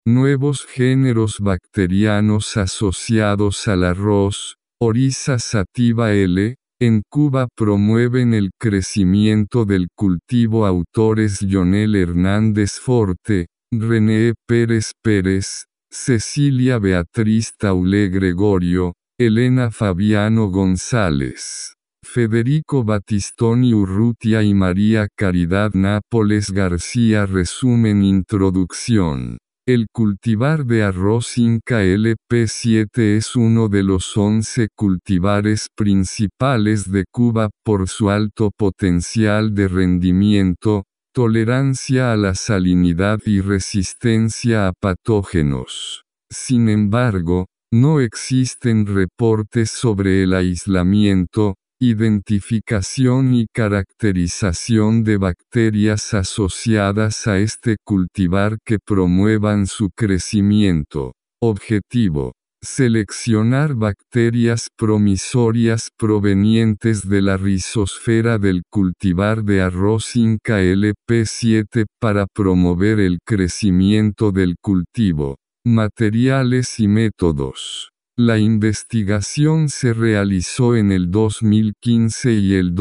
nuevos géneros bacterianos asociados al arroz, Oryza sativa L. En Cuba promueven el crecimiento del cultivo autores Lionel Hernández Forte, René Pérez Pérez, Cecilia Beatriz Taulé Gregorio, Elena Fabiano González, Federico Battistoni Urrutia y María Caridad Nápoles García. Resumen. Introducción. El cultivar de arroz Inca LP7 es uno de los 11 cultivares principales de Cuba por su alto potencial de rendimiento, tolerancia a la salinidad y resistencia a patógenos. Sin embargo, no existen reportes sobre el aislamiento, identificación y caracterización de bacterias asociadas a este cultivar que promuevan su crecimiento. Objetivo: seleccionar bacterias promisorias provenientes de la rizosfera del cultivar de arroz Inca LP7 para promover el crecimiento del cultivo. Materiales y métodos. La investigación se realizó en el 2015 y el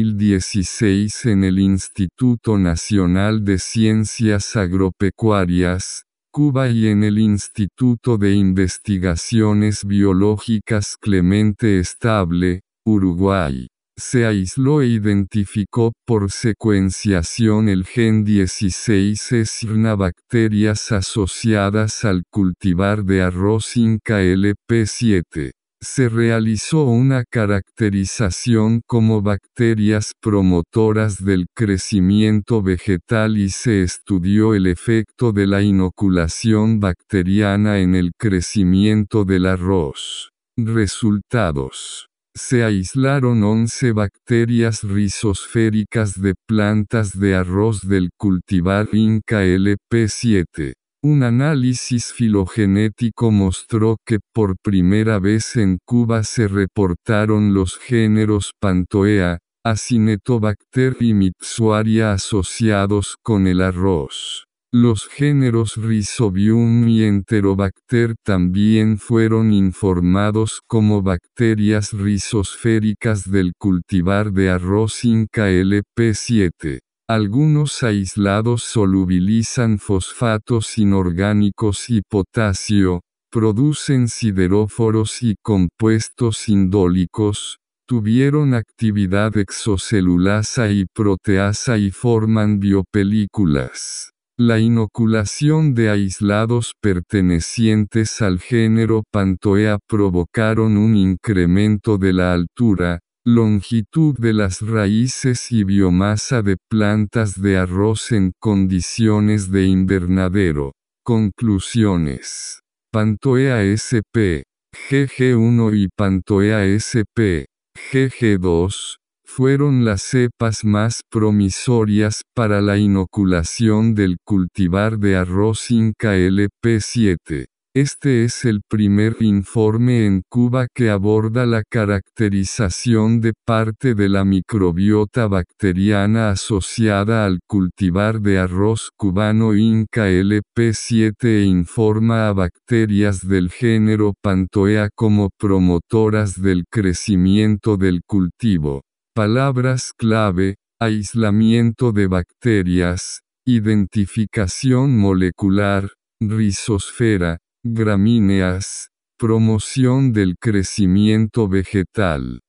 2016 en el Instituto Nacional de Ciencias Agropecuarias, Cuba, y en el Instituto de Investigaciones Biológicas Clemente Estable, Uruguay. Se aisló e identificó por secuenciación el gen 16 SRNA bacterias asociadas al cultivar de arroz Inca LP7. Se realizó una caracterización como bacterias promotoras del crecimiento vegetal y se estudió el efecto de la inoculación bacteriana en el crecimiento del arroz. Resultados. Se aislaron 11 bacterias rizosféricas de plantas de arroz del cultivar Inca LP7. Un análisis filogenético mostró que por primera vez en Cuba se reportaron los géneros Pantoea, Acinetobacter y Mixuaria asociados con el arroz. Los géneros Rhizobium y Enterobacter también fueron informados como bacterias rizosféricas del cultivar de arroz Inca LP7. Algunos aislados solubilizan fosfatos inorgánicos y potasio, producen sideróforos y compuestos indólicos, tuvieron actividad exocelulasa y proteasa y forman biopelículas. La inoculación de aislados pertenecientes al género Pantoea provocaron un incremento de la altura, longitud de las raíces y biomasa de plantas de arroz en condiciones de invernadero. Conclusiones. Pantoea sp. GG1 y Pantoea sp. GG2, fueron las cepas más promisorias para la inoculación del cultivar de arroz Inca LP7. Este es el primer informe en Cuba que aborda la caracterización de parte de la microbiota bacteriana asociada al cultivar de arroz cubano Inca LP7 e informa a bacterias del género Pantoea como promotoras del crecimiento del cultivo. Palabras clave: aislamiento de bacterias, identificación molecular, rizosfera, gramíneas, promoción del crecimiento vegetal.